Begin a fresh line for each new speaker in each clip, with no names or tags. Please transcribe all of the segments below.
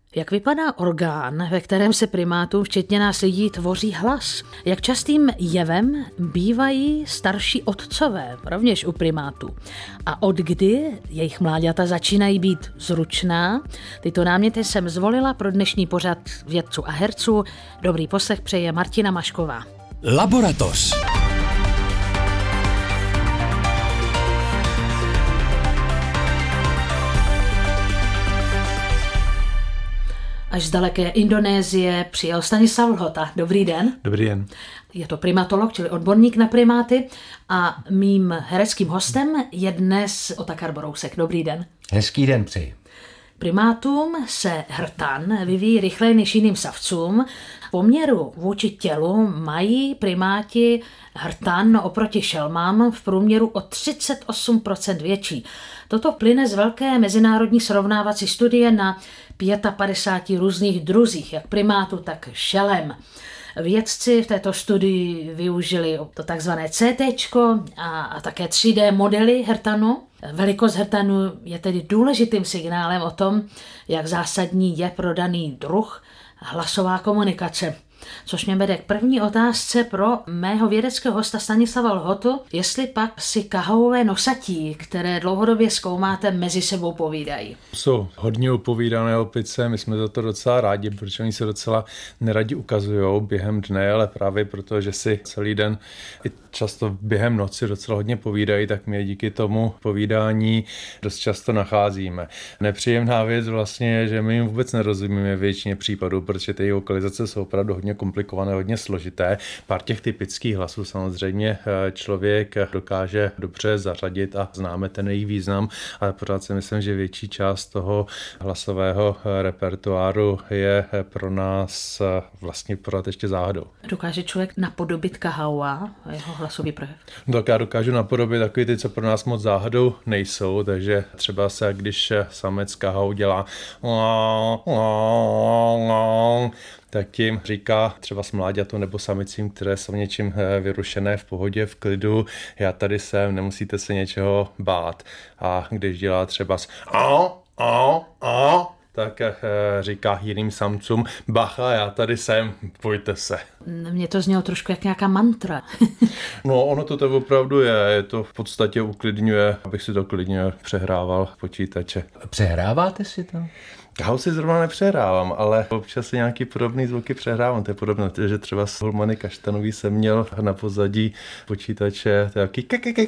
Jak vypadá orgán, ve kterém se primátům, včetně nás lidí, tvoří hlas? Jak častým jevem bývají starší otcové, rovněž u primátů? A od kdy jejich mláďata začínají být zručná? Tyto náměty jsem zvolila pro dnešní pořad vědců a herců. Dobrý poslech přeje Martina Mašková.
Laboratoř.
Až z daleké Indonésie přijel Stanislav Lhota. Dobrý den.
Dobrý den.
Je to primatolog, čili odborník na primáty a mým hereckým hostem je dnes Otakar Borousek. Dobrý den.
Hezký den přeji.
Primátům se hrtan vyvíjí rychleji než jiným savcům. V poměru vůči tělu mají primáti hrtan oproti šelmám v průměru o 38% větší. Toto plyne z velké mezinárodní srovnávací studie na 55 různých druzích, jak primátů, tak šelem. Vědci v této studii využili to takzvané CT a také 3D modely hrtanu. Velikost hrtanu je tedy důležitým signálem o tom, jak zásadní je pro daný druh hlasová komunikace. Což mě vede k první otázce pro mého vědeckého hosta Stanislava Lhotu, jestli pak si kahové nosatí, které dlouhodobě zkoumáte, mezi sebou povídají.
Jsou hodně upovídané opice, my jsme za to docela rádi, protože oni se docela neradi ukazujou během dne, ale právě proto, že si celý den i často během noci docela hodně povídají, tak my díky tomu povídání dost často nacházíme. Nepříjemná věc vlastně je, že my jim vůbec nerozumíme většině případů, protože ty lokalizace jsou opravdu hodně komplikované, hodně složité. Pár těch typických hlasů samozřejmě člověk dokáže dobře zařadit a známe ten jejich význam, ale pořád si myslím, že větší část toho hlasového repertoáru je pro nás vlastně pořád ještě záhadou.
Dokáže člověk napodobit kahaua, jeho hlasový projev?
Tak já dokážu napodobit takový ty, co pro nás moc záhadou nejsou, takže třeba se, když samec kahau dělá tak tím říká třeba smláďatu nebo samicím, které jsou něčím vyrušené, v pohodě, v klidu, já tady jsem, nemusíte se něčeho bát. A když dělá třeba tak říká jiným samcům, bacha, já tady jsem, pojďte se.
Mně to znělo trošku jak nějaká mantra.
No, ono to opravdu je to v podstatě uklidňuje, abych si to klidně přehrával počítače.
Přehráváte si to?
Kahau si zrovna nepřehrávám, ale občas si nějaký podobný zvuky přehrávám. To je podobné, že třeba z Hulmany Kaštanový jsem měl na pozadí počítače takový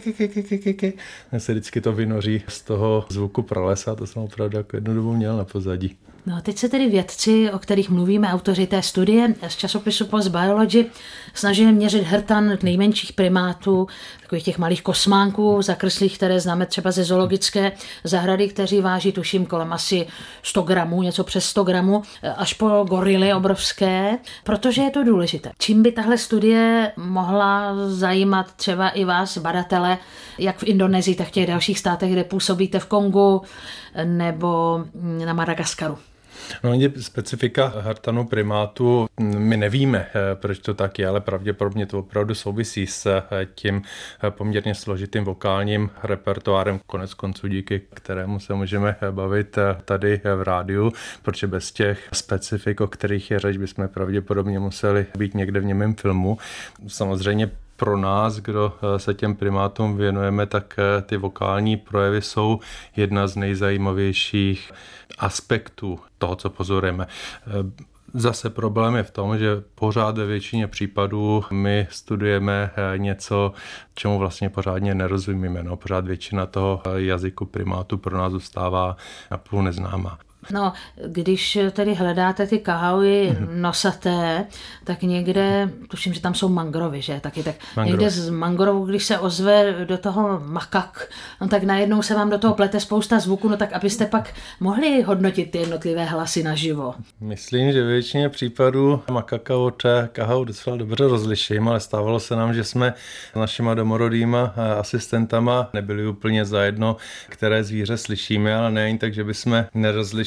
se vždycky to vynoří z toho zvuku pralesa, to jsem opravdu jako jednu dobu měl na pozadí.
No a teď se tedy vědci, o kterých mluvíme, autoři té studie z časopisu PLOS Biology, snažili měřit hrtan nejmenších primátů, takových těch malých kosmánků zakrslých, které známe třeba ze zoologické zahrady, kteří váží tuším kolem asi 100 gramů, něco přes 100 gramů, až po gorily obrovské, protože je to důležité. Čím by tahle studie mohla zajímat třeba i vás, badatele, jak v Indonésii, tak v těch dalších státech, kde působíte v Kongu nebo na Madagaskaru?
No, specifika hrtanu primátu, my nevíme, proč to tak je, ale pravděpodobně to opravdu souvisí s tím poměrně složitým vokálním repertoárem, konec konců díky kterému se můžeme bavit tady v rádiu, protože bez těch specifik, o kterých je řeč, bychom pravděpodobně museli být někde v němém filmu. Samozřejmě pro nás, kdo se těm primátům věnujeme, tak ty vokální projevy jsou jedna z nejzajímavějších aspektů toho, co pozorujeme. Zase problém je v tom, že pořád ve většině případů my studujeme něco, čemu vlastně pořádně nerozumíme. No, pořád většina toho jazyku primátů pro nás zůstává napůl neznámá.
No, když tedy hledáte ty kahauji nosaté, tak někde, tuším, že tam jsou mangrovy, že? Taky tak někde z mangrovu, když se ozve do toho makak, no tak najednou se vám do toho plete spousta zvuků, no tak abyste pak mohli hodnotit ty jednotlivé hlasy naživo.
Myslím, že většině případů makaka od kahau docela dobře rozliším, ale stávalo se nám, že jsme s našima domorodýma asistentama nebyli úplně zajedno, které zvíře slyšíme, ale nejen tak, že bychom nerozlišili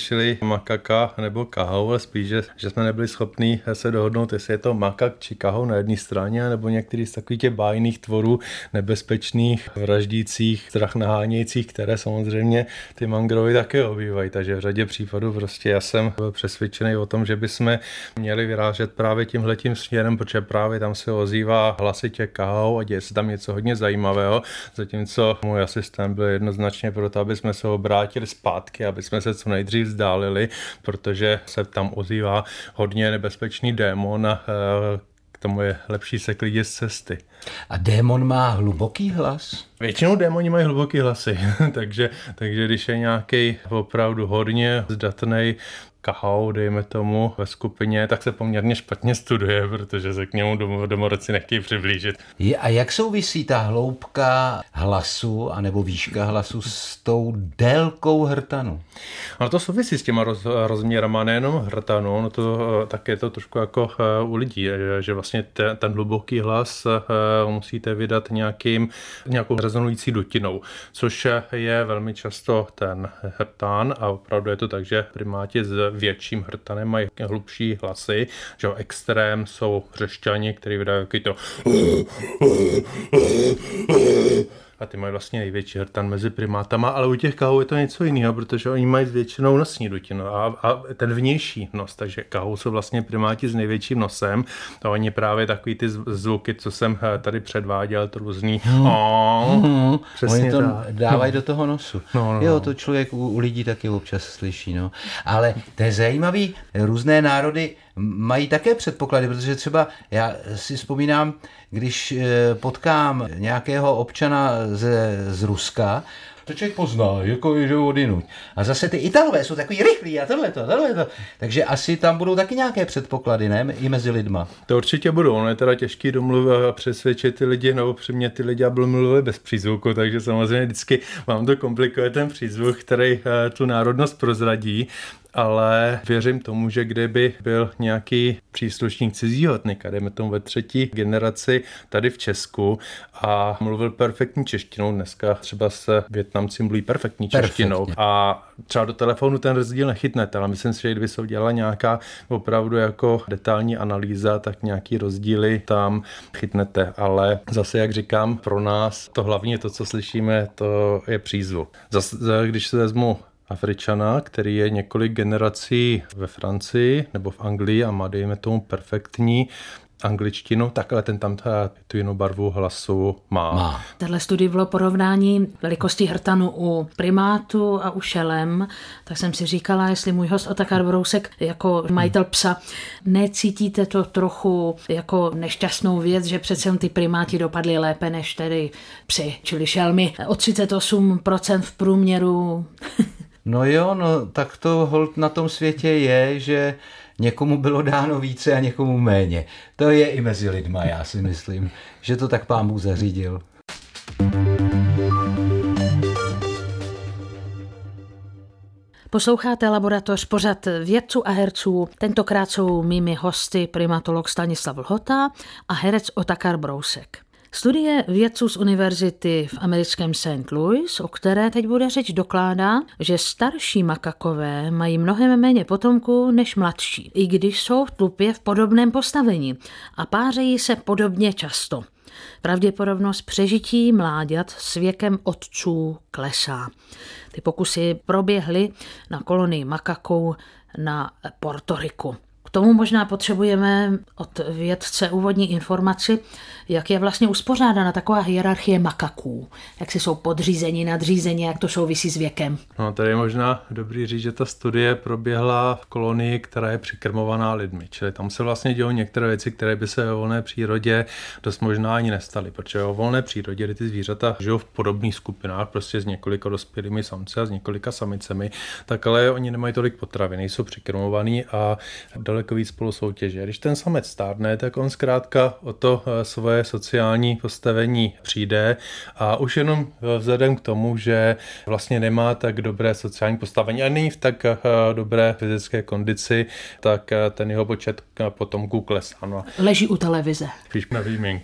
řešili makaka nebo kahou, ale spíš, že jsme nebyli schopni se dohodnout, jestli je to makak či kahou na jedné straně, nebo některý z takových těch bájných tvorů, nebezpečných, vraždících, strach nahánějících, které samozřejmě ty mangrovy také obývají. Takže v řadě případů prostě já jsem byl přesvědčený o tom, že bychom měli vyrážet právě tímhletím směrem, protože právě tam se ozývá hlasitě kahou a děje se tam něco hodně zajímavého, zatímco můj asistent byl jednoznačně proto, aby jsme se obrátili zpátky, aby jsme se co nejdřív vzdálili, protože se tam ozývá hodně nebezpečný démon a k tomu je lepší se klidit z cesty.
A démon má hluboký hlas?
Většinou démoni mají hluboký hlasy, takže když je nějaký opravdu hodně zdatnej kahou, dejme tomu, ve skupině, tak se poměrně špatně studuje, protože se k němu domorodci nechtějí přiblížit.
A jak souvisí ta hloubka hlasu anebo výška hlasu s tou délkou hrtanu?
No to souvisí s těma rozměrama, nejenom hrtanu, no to tak je to trošku jako u lidí, že vlastně ten hluboký hlas musíte vydat nějakou rezonující dutinou, což je velmi často ten hrtán a opravdu je to tak, že primáti s větším hrtanem mají hlubší hlasy, že extrém jsou hřešťani, který vydají to a ty mají vlastně největší hrtan mezi primátama, ale u těch kahů je to něco jiného, protože oni mají většinou nosní dutinu a ten vnější nos, takže kahou jsou vlastně primáti s největším nosem a oni právě takový ty zvuky, co jsem tady předváděl, to různý přesně
oni to
tak.
dávají do toho nosu.
No.
Jo, to člověk u lidí taky občas slyší, no. Ale to je zajímavý, různé národy mají také předpoklady, protože třeba já si vzpomínám, když potkám nějakého občana z Ruska, to člověk pozná, jako je odjinud. A zase ty Italové jsou takový rychlí a tohleto. Takže asi tam budou taky nějaké předpoklady, ne? I mezi lidma.
To určitě budou, ono je teda těžký domluvit a přesvědčit ty lidi, nebo při mě ty lidi mluvili bez přízvuku, takže samozřejmě vždycky vám to komplikuje ten přízvuk, který tu národnost prozradí. Ale věřím tomu, že kdyby byl nějaký příslušník cizího etnika, dejme tomu ve 3. generaci tady v Česku a mluvil perfektní češtinou, dneska třeba se Vietnamci mluví perfektní češtinou a třeba do telefonu ten rozdíl nechytnete, ale myslím si, že kdyby se udělala nějaká opravdu jako detailní analýza, tak nějaký rozdíly tam chytnete, ale zase, jak říkám, pro nás to hlavně to, co slyšíme, to je přízvuk. Zase, když se vezmu Afričana, který je několik generací ve Francii nebo v Anglii a má, dejme tomu, perfektní angličtinu, tak ale ten tam tu jinou barvu hlasu má.
Tahle studie bylo porovnání velikosti hrtanu u primátu a u šelem, tak jsem si říkala, jestli můj host Otakar Brousek jako majitel psa, necítíte to trochu jako nešťastnou věc, že přece ty primáti dopadly lépe než tedy psy, čili šelmy o 38% v průměru.
No jo, no tak to holt na tom světě je, že někomu bylo dáno více a někomu méně. To je i mezi lidma, já si myslím, že to tak Pán Bůh zařídil.
Posloucháte Laboratoř, pořad vědců a herců. Tentokrát jsou mými hosty primatolog Stanislav Lhota a herec Otakar Brousek. Studie vědců z univerzity v americkém St. Louis, o které teď bude řeč, dokládá, že starší makakové mají mnohem méně potomků než mladší, i když jsou v tlupě v podobném postavení a pářejí se podobně často. Pravděpodobnost přežití mláďat s věkem otců klesá. Ty pokusy proběhly na kolonii makaků na Portoriku. K tomu možná potřebujeme od vědce úvodní informaci, jak je vlastně uspořádána taková hierarchie makaků. Jak si jsou podřízeni, nadřízeni, jak to souvisí s věkem.
No, tady je možná dobrý říct, že ta studie proběhla v kolonii, která je přikrmovaná lidmi. Čili tam se vlastně dělou některé věci, které by se ve volné přírodě dost možná ani nestaly, protože ve volné přírodě, kdy ty zvířata žijou v podobných skupinách, prostě s několika dospělými samci a s několika samicemi, tak ale oni nemají tolik potravy, nejsou přikrmovaný a daleko víc spolu soutěže. Když ten samec stárne, tak on zkrátka o to svoje sociální postavení přijde a už jenom vzhledem k tomu, že vlastně nemá tak dobré sociální postavení a není v tak dobré fyzické kondici, tak ten jeho počet potomků klesá. No.
Leží u televize.
Spíš na výjimku.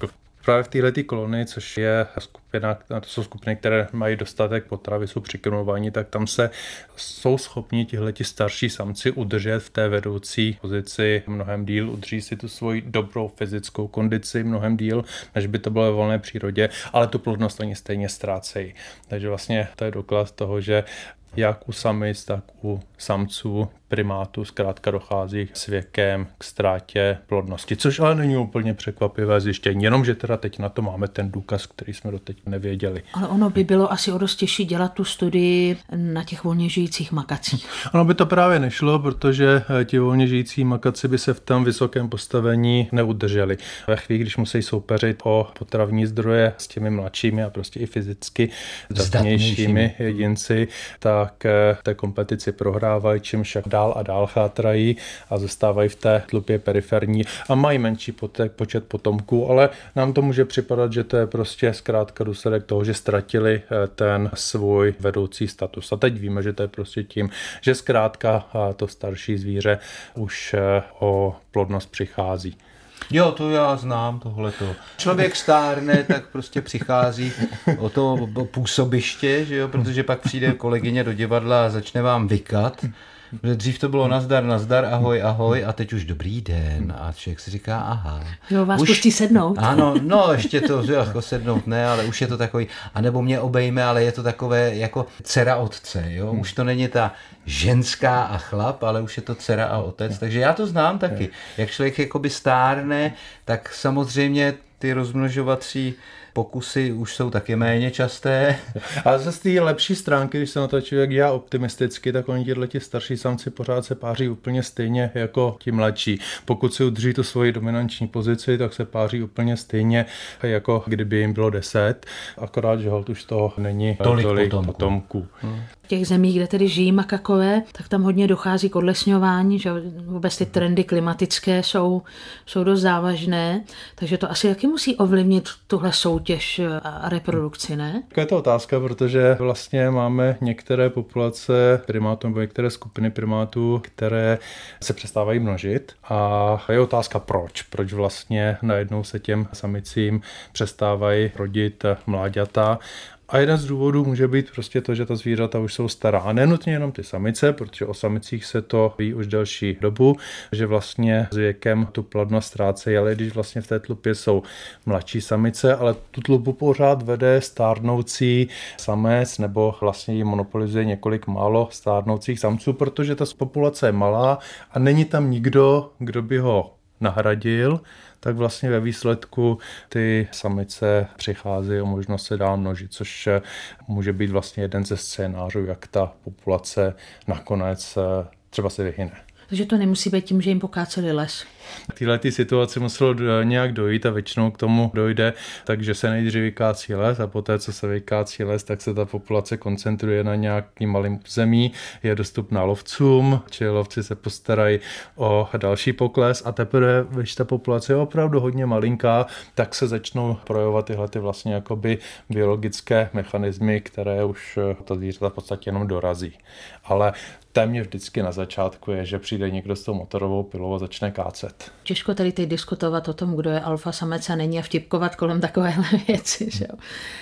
Právě v této kolonii, což je skupina, to jsou skupiny, které mají dostatek potravy, jsou přikrmovaní, tak tam jsou schopni tihleti starší samci udržet v té vedoucí pozici mnohem díl, udrží si tu svoji dobrou fyzickou kondici mnohem díl, než by to bylo ve volné přírodě, ale tu plodnost oni stejně ztrácejí. Takže vlastně to je doklad toho, že jak u samic, tak u samců primátů zkrátka dochází s věkem k ztrátě plodnosti, což ale není úplně překvapivé zjištění, jenomže teda teď na to máme ten důkaz, který jsme doteď nevěděli.
Ale ono by bylo asi o dost těžší dělat tu studii na těch volně žijících makacích.
Ono by to právě nešlo, protože ti volně žijící makaci by se v tom vysokém postavení neudrželi. Ve chvíli, když musí soupeřit o potravní zdroje s těmi mladšími a prostě i fyzicky zdatnějšími jedinci, tak té kompetici prohrávají, čímž dál a dál chátrají a zůstávají v té tlupě periferní a mají menší počet potomků, ale nám to může připadat, že to je prostě zkrátka důsledek toho, že ztratili ten svůj vedoucí status. A teď víme, že to je prostě tím, že zkrátka to starší zvíře už o plodnost přichází.
Jo, to já znám tohleto. Člověk stárne, tak prostě přichází o to působiště, že jo, protože pak přijde kolegyně do divadla a začne vám vykat. Dřív to bylo nazdar, ahoj a teď už dobrý den a člověk si říká aha.
Jo, vás pustí sednout.
Ano, no ještě to jako sednout ne, ale už je to takový, anebo mě obejme, ale je to takové jako dcera otce, jo, už to není ta ženská a chlap, ale už je to dcera a otec, takže já to znám taky. Jak člověk jakoby stárne, tak samozřejmě ty rozmnožovací pokusy už jsou taky méně časté.
Ale zase z té lepší stránky, když se na to člověk dělá optimisticky, tak oni ti starší samci pořád se páří úplně stejně jako ti mladší. Pokud si udrží tu svoji dominantní pozici, tak se páří úplně stejně, jako kdyby jim bylo 10. Akorát, že holt už toho není tolik potomků.
V těch zemích, kde tedy žijí makakové, tak tam hodně dochází k odlesňování, že vůbec ty trendy klimatické jsou dost závažné, takže to asi taky musí ovlivnit tuhle soutěž a reprodukci, ne?
Je to otázka, protože vlastně máme některé populace primátů nebo některé skupiny primátů, které se přestávají množit a je otázka proč. Proč vlastně najednou se těm samicím přestávají rodit mláďata. A jeden z důvodů může být prostě to, že ta zvířata už jsou stará. A nenutně jenom ty samice, protože o samicích se to ví už delší dobu, že vlastně s věkem tu plodnost ztrácejí, ale když vlastně v té tlupě jsou mladší samice, ale tu tlupu pořád vede stárnoucí samec nebo vlastně ji monopolizuje několik málo stárnoucích samců, protože ta populace je malá a není tam nikdo, kdo by ho nahradil, tak vlastně ve výsledku ty samice přicházejí o možnost se dál množit, což může být vlastně jeden ze scénářů, jak ta populace nakonec třeba se vyhyne.
Takže to nemusí být tím, že jim pokáceli les.
Této situaci muselo nějak dojít a většinou k tomu dojde, takže se nejdřív vykácí les a poté, co se vykácí les, tak se ta populace koncentruje na nějakým malým území, je dostupná lovcům, čili lovci se postarají o další pokles a teprve, když ta populace je opravdu hodně malinká, tak se začnou projevovat tyhle ty vlastně jakoby biologické mechanismy, které už ta zvířata v podstatě jenom dorazí. Ale téměř vždycky na začátku je, že přijde někdo s tou motorovou pilou a začne kácet.
Těžko tady teď diskutovat o tom, kdo je alfa samec a není a vtipkovat kolem takovéhle věci. Že jo?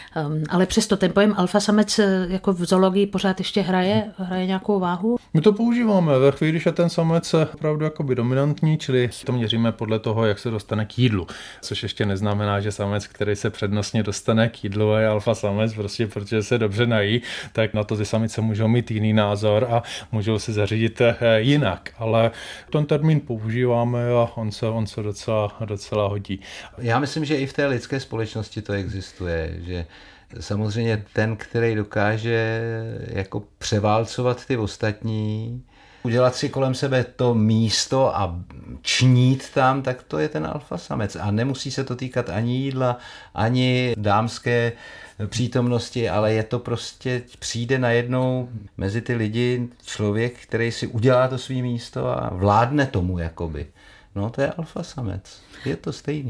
Ale přesto ten pojem alfa samec jako v zoologii pořád ještě hraje nějakou váhu?
My to používáme ve chvíli, když je ten samec opravdu jakoby dominantní, čili to měříme podle toho, jak se dostane k jídlu. Což ještě neznamená, že samec, který se přednostně dostane k jídlu, je alfa samec, prostě protože se dobře nají, tak na to ty samice můžou mít jiný názor a můžou si zařídit jinak. Ale ten termín používáme a on se docela hodí.
Já myslím, že i v té lidské společnosti to existuje, že samozřejmě ten, který dokáže jako převálcovat ty ostatní, udělat si kolem sebe to místo a čnít tam, tak to je ten alfa samec. A nemusí se to týkat ani jídla, ani dámské přítomnosti, ale je to prostě, přijde najednou mezi ty lidi člověk, který si udělá to svý místo a vládne tomu jakoby. No to je alfa samec. Je to stejný.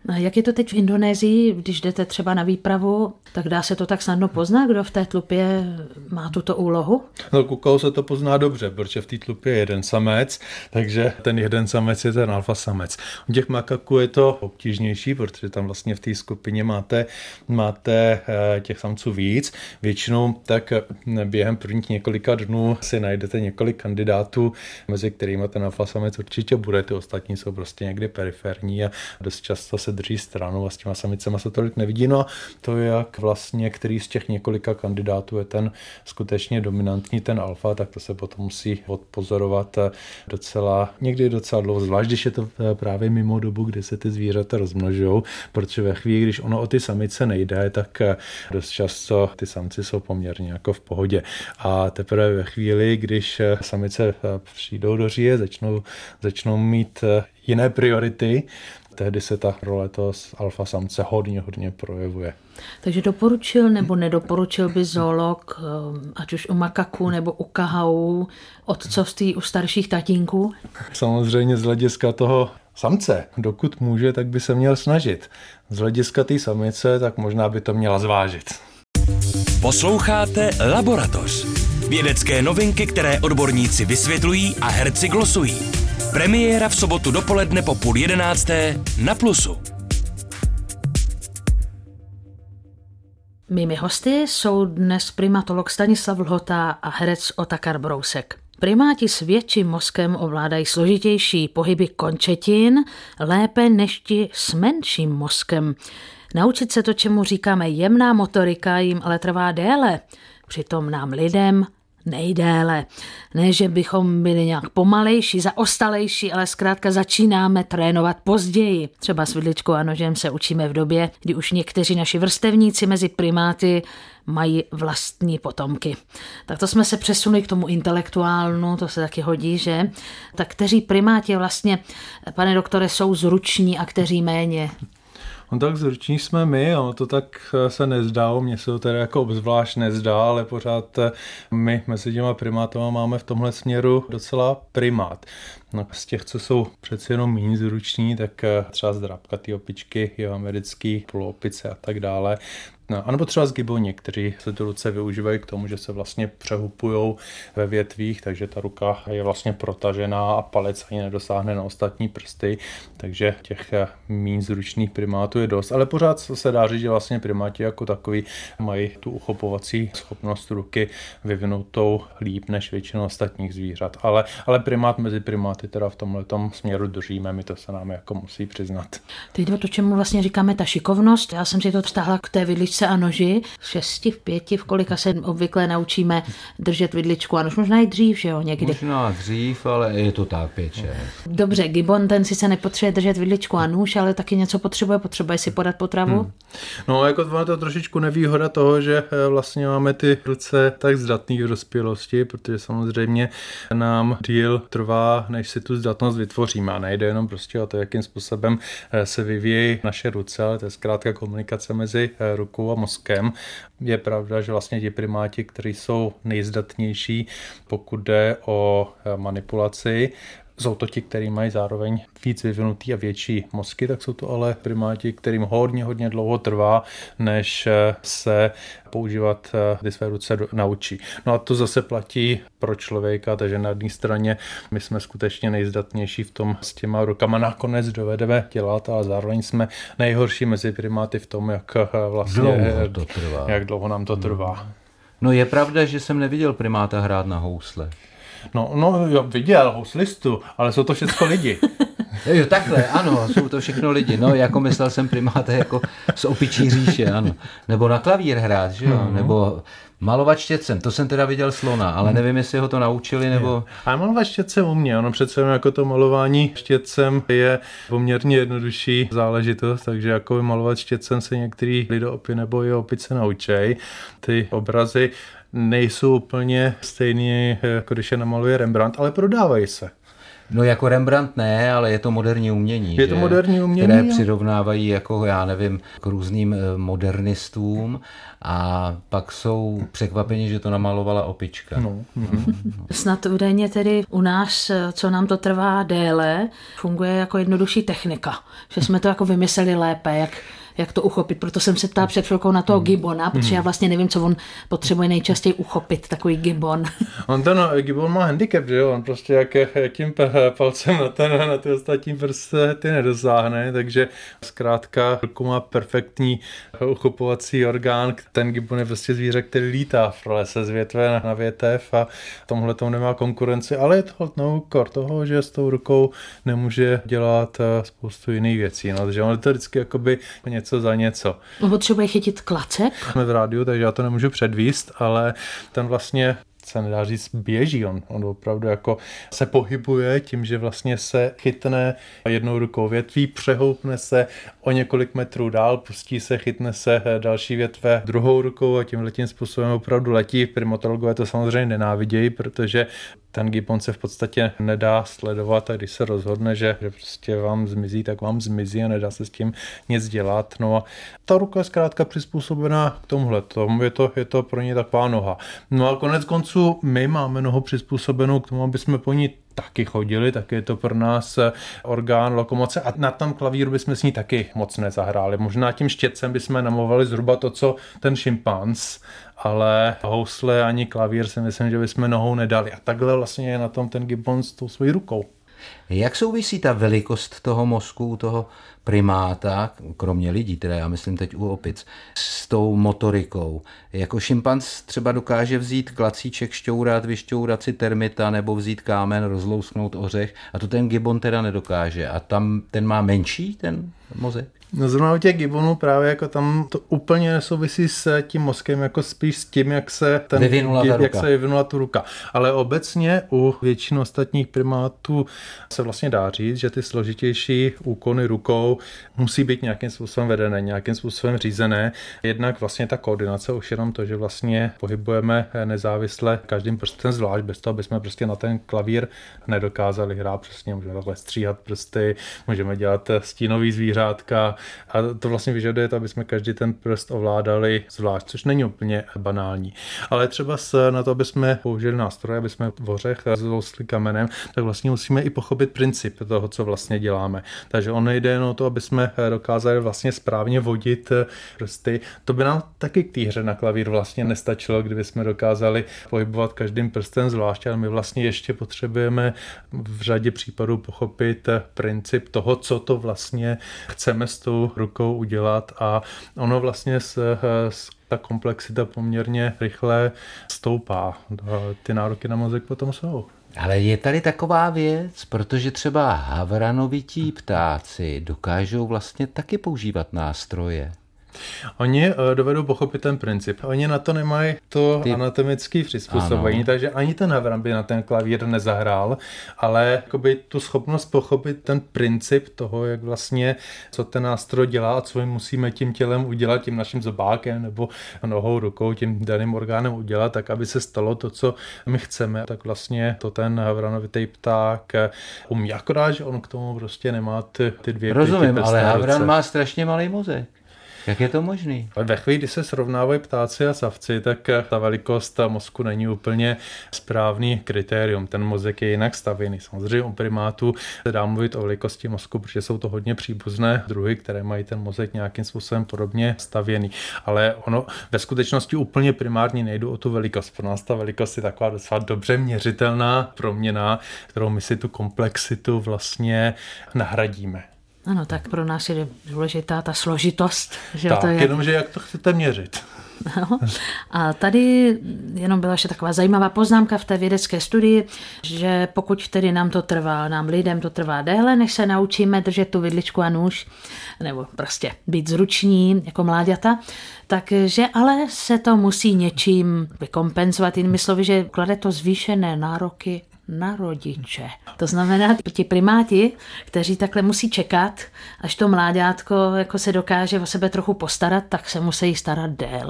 Jak je to teď v Indonésii, když jdete třeba na výpravu, tak dá se to tak snadno poznat, kdo v té tlupě má tuto úlohu?
No, kukou se to pozná dobře, protože v té tlupě je jeden samec, takže ten jeden samec je ten alfa samec. U těch makaků je to obtížnější, protože tam vlastně v té skupině máte těch samců víc. Většinou tak během prvních několika dnů si najdete několik kandidátů, mezi kterými ten alfa samec určitě bude, ty ostatní jsou prostě někdy periferní a dost často se drží stranou a s těma samicema se tolik nevidí. No a to, jak vlastně který z těch několika kandidátů je ten skutečně dominantní, ten alfa, tak to se potom musí odpozorovat někdy docela dlouho, zvlášť když je to právě mimo dobu, kdy se ty zvířata rozmnožují, protože ve chvíli, když ono o ty samice nejde, tak dost často ty samci jsou poměrně jako v pohodě. A teprve ve chvíli, když samice přijdou do říje, začnou mít jiné priority, tehdy se ta role toho alfa samce hodně projevuje.
Takže doporučil nebo nedoporučil by zoolog, ať už u makaků nebo u kahaů, otcovství u starších tatínků?
Samozřejmě z hlediska toho samce, dokud může, tak by se měl snažit. Z hlediska té samice, tak možná by to měla zvážit.
Posloucháte Laboratoř. Vědecké novinky, které odborníci vysvětlují a herci glosují. Premiéra v sobotu dopoledne po 10:30 na Plusu.
Mými hosty jsou dnes primatolog Stanislav Lhota a herec Otakar Brousek. Primáti s větším mozkem ovládají složitější pohyby končetin lépe než ti s menším mozkem. Naučit se to, čemu říkáme jemná motorika, jim ale trvá déle. Přitom nám lidem nejdéle. Ne, že bychom byli nějak pomalejší, zaostalejší, ale zkrátka začínáme trénovat později. Třeba s vidličkou a nožem se učíme v době, kdy už někteří naši vrstevníci mezi primáty mají vlastní potomky. Tak to jsme se přesunuli k tomu intelektuálnu, to se taky hodí, že? Tak kteří primáti vlastně, pane doktore, jsou zruční a kteří méně?
On tak zruční jsme my, ono to tak se nezdá, mně se to teda jako obzvlášť nezdá, ale pořád my mezi těma primátama máme v tomhle směru docela primát. No, z těch, co jsou přeci jenom méně zruční, tak třeba zdrápkatý opičky, jihoamerický, poloopice a tak dále. No, anebo třeba z giboni, kteří se do ruce využívají k tomu, že se vlastně přehupujou ve větvích, takže ta ruka je vlastně protažená a palec ani nedosáhne na ostatní prsty, takže těch méně zručných primátů je dost, ale pořád se dá říct, že vlastně primáti jako takový mají tu uchopovací schopnost ruky vyvinutou líp než většina ostatních zvířat, ale primát mezi primáty teda v tomhletom směru držíme, my to se nám jako musí přiznat.
Teď to, čemu vlastně říkáme ta šikovnost, já jsem si to vztahla k té vidličce a noži, v 6, v 5, v kolika se obvykle naučíme držet vidličku a nož, možná i dřív, že jo, někdy.
Možná dřív, ale je to tak 5-6.
Dobře, gibon ten sice nepotřebuje držet vidličku a nůž, ale taky něco potřebuje si podat potravu.
No jako to trošičku nevýhoda toho, že vlastně máme ty ruce tak zdatný v dospělosti, protože samozřejmě nám díl trvá, než si tu zdatnost vytvoříme a nejde jenom prostě o to, jakým způsobem se vyvíjejí naše ruce, ale to je zkrátka komunikace mezi rukou a mozkem. Je pravda, že vlastně ti primáti, kteří jsou nejzdatnější, pokud jde o manipulaci, jsou to ti, kteří mají zároveň víc vyvinutý a větší mozky, tak jsou to ale primáti, kterým hodně dlouho trvá, než se používat ty své ruce naučí. No a to zase platí pro člověka, takže na jedné straně my jsme skutečně nejzdatnější v tom s těma rukama nakonec dovedeme dělat, ale zároveň jsme nejhorší mezi primáty v tom, jak vlastně jak dlouho nám to trvá.
No je pravda, že jsem neviděl primáta hrát na housle.
No, jo, viděl houslistu, ale jsou to všechno lidi.
Jo, takhle, ano, jsou to všechno lidi. No, jako myslel jsem primáta jako z opičí říše, ano. Nebo na klavír hrát, že jo, nebo malovat štětcem, to jsem teda viděl slona, ale nevím, jestli ho to naučili, nebo...
Ale malovat štětcem umí, ono přece jako to malování štětcem je poměrně jednodušší záležitost, takže jako malovat štětcem se některý lidoopy nebo i opice naučej. Ty obrazy nejsou úplně stejný, jako když je namaluje Rembrandt, ale prodávají se.
No jako Rembrandt ne, ale je to moderní umění.
Je to moderní umění,
které přirovnávají jako, já nevím, k různým modernistům a pak jsou překvapeni, že to namalovala opička.
No.
Snad údajně tedy u nás, co nám to trvá déle, funguje jako jednodušší technika. Že jsme to jako vymysleli lépe, jak to uchopit. Proto jsem se ptala před chvilkou na toho gibbona, protože já vlastně nevím, co on potřebuje nejčastěji uchopit, takový gibbon.
On ten gibbon má handicap, že jo? On prostě jak tím palcem na ty ostatní prsty nedosáhne, takže zkrátka ruku má perfektní uchopovací orgán. Ten gibbon je prostě zvíře, který lítá v lese z větve na větev a tomhle tomu nemá konkurenci, ale je to na úkor toho, že s tou rukou nemůže dělat spoustu jiných věcí. No, takže on je to vždycky jakoby něco za něco.
Potřebuje chytit klacek?
Jsme v rádiu, takže já to nemůžu předvíst, ale ten vlastně se nedá říct běží, on opravdu jako se pohybuje tím, že vlastně se chytne jednou rukou větví, přehoupne se o několik metrů dál, pustí se, chytne se další větve druhou rukou a tímhletím způsobem opravdu letí. Primatologové to samozřejmě nenávidějí, protože ten gibbon se v podstatě nedá sledovat a když se rozhodne, že prostě vám zmizí, tak vám zmizí a nedá se s tím nic dělat. No a ta ruka je zkrátka přizpůsobená k tomuhle. Je to pro ní taková noha. No a konec konců my máme nohu přizpůsobenou k tomu, aby jsme po ní taky chodili, tak je to pro nás orgán lokomoce a na tom klavíru bychom s ní taky moc nezahráli. Možná tím štětcem bychom namovali zhruba to, co ten šimpanz, ale housle ani klavír si myslím, že bychom nohou nedali. A takhle vlastně je na tom ten gibbon s tou svojí rukou.
Jak souvisí ta velikost toho mozku, toho primáta, kromě lidí, teda já myslím teď u opic, s tou motorikou? Jako šimpanz třeba dokáže vzít klacíček, šťourat, vyšťourat si termita nebo vzít kámen, rozlousknout ořech a to ten gibbon teda nedokáže. A tam ten má menší ten mozek?
No zrovna u těch gibbonů právě jako tam to úplně nesouvisí s tím mozkem, jako spíš s tím, jak se vyvinula tu ruka. Ale obecně u většiny ostatních primátů se vlastně dá říct, že ty složitější úkony rukou musí být nějakým způsobem vedené, nějakým způsobem řízené. Jednak vlastně ta koordinace, už jenom to, že vlastně pohybujeme nezávisle každým prstem zvlášť, bez toho, aby jsme prostě na ten klavír nedokázali hrát přesně, můžeme takhle stříhat prsty, můžeme dělat stínový zvířátka, a to vlastně vyžaduje to, aby jsme každý ten prst ovládali zvlášť, což není úplně banální. Ale třeba na to, aby jsme použili nástroje, aby jsme v ořech zloustli kamenem, tak vlastně musíme i pochopit princip toho, co vlastně děláme. Takže ono jde jen o to, aby jsme dokázali vlastně správně vodit prsty. To by nám taky k té hře na klavír vlastně nestačilo, kdyby jsme dokázali pohybovat každým prstem zvlášť, ale my vlastně ještě potřebujeme v řadě případů pochopit princip toho, co to vlastně chceme s tou rukou udělat a ono vlastně ta komplexita poměrně rychle stoupá. Ty nároky na mozek potom jsou.
Ale je tady taková věc, protože třeba havranovití ptáci dokážou vlastně taky používat nástroje.
Oni dovedou pochopit ten princip. Oni na to nemají to anatomické přizpůsobení, takže ani ten havran by na ten klavír nezahrál, ale jakoby tu schopnost pochopit ten princip toho, jak vlastně, co ten nástroj dělá a co my musíme tím tělem udělat, tím naším zobákem nebo nohou, rukou, tím daným orgánem udělat, tak aby se stalo to, co my chceme, tak vlastně to ten havranovitý pták umí. Akorát, že on k tomu prostě nemá ty dvě.
Rozumím, ale havran má strašně malý mozek. Jak je to možný?
Ve chvíli, kdy se srovnávají ptáci a savci, tak ta velikost mozku není úplně správný kritérium. Ten mozek je jinak stavěný. Samozřejmě u primátů se dá mluvit o velikosti mozku, protože jsou to hodně příbuzné druhy, které mají ten mozek nějakým způsobem podobně stavěný. Ale ono ve skutečnosti úplně primárně nejde o tu velikost. Pro nás ta velikost je taková docela dobře měřitelná proměna, kterou my si tu komplexitu vlastně nahradíme.
Ano, tak pro nás je důležitá ta složitost. Že
tak,
to je...
jenomže jak to chcete měřit?
No. A tady jenom byla ještě taková zajímavá poznámka v té vědecké studii, že pokud tedy nám lidem to trvá déle, než se naučíme držet tu vidličku a nůž, nebo prostě být zruční jako mláďata, takže ale se to musí něčím vykompenzovat, jinými slovy, že klade to zvýšené nároky na rodiče. To znamená, ti primáti, kteří takhle musí čekat, až to mláďátko jako se dokáže o sebe trochu postarat, tak se musí starat déle.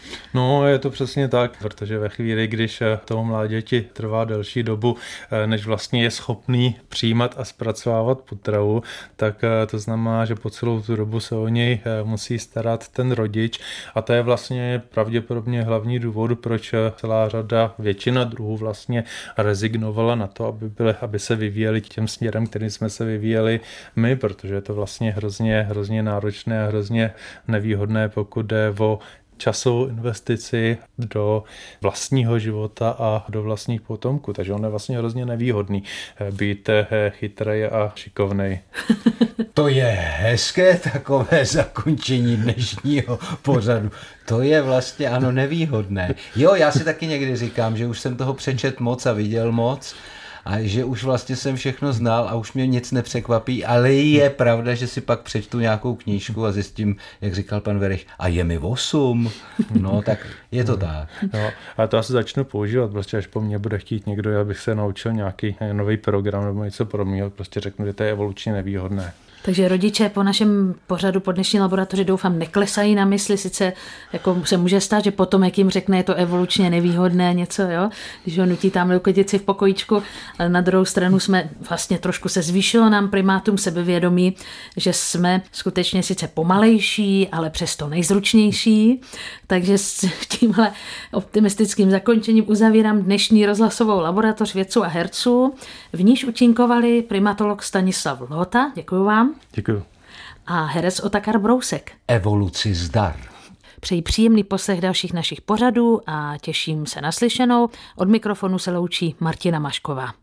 No, je to přesně tak, protože ve chvíli, když toho mláděti trvá delší dobu, než vlastně je schopný přijímat a zpracovávat potravu, tak to znamená, že po celou tu dobu se o něj musí starat ten rodič a to je vlastně pravděpodobně hlavní důvod, proč celá řada, většina druhů vlastně rezignovala na to, aby se vyvíjeli tím směrem, kterým jsme se vyvíjeli my, protože je to vlastně hrozně náročné a hrozně nevýhodné, pokud jde o časovou investici do vlastního života a do vlastních potomků. Takže on je vlastně hrozně nevýhodný být chytrej a šikovnej.
To je hezké takové zakončení dnešního pořadu. To je vlastně ano nevýhodné. Jo, já si taky někdy říkám, že už jsem toho přečet moc a viděl moc a že už vlastně jsem všechno znal a už mě nic nepřekvapí, ale je pravda, že si pak přečtu nějakou knížku a zjistím, jak říkal pan Werich, a je mi 8. No, tak je to tak.
No, a to asi začnu používat, prostě až po mně bude chtít někdo, abych se naučil nějaký nový program nebo něco podobného, prostě řeknu, že to je evolučně nevýhodné.
Takže rodiče po našem pořadu, po dnešní laboratoři doufám neklesají na mysli, sice jako se může stát, že potom, jak jim řekne, je to evolučně nevýhodné něco, jo, když ho nutí tam uklidit si v pokojíčku, ale na druhou stranu jsme vlastně trošku se zvýšilo nám primátum sebevědomí, že jsme skutečně sice pomalejší, ale přesto nejzručnější, takže s tímhle optimistickým zakončením uzavírám dnešní rozhlasovou laboratoř vědců a herců, v níž účinkovali primatolog Stanislav Lhota, děkuji vám.
Děkuji.
A herec Otakar Brousek.
Evoluci zdar.
Přeji příjemný poslech dalších našich pořadů a těším se na slyšenou. Od mikrofonu se loučí Martina Mašková.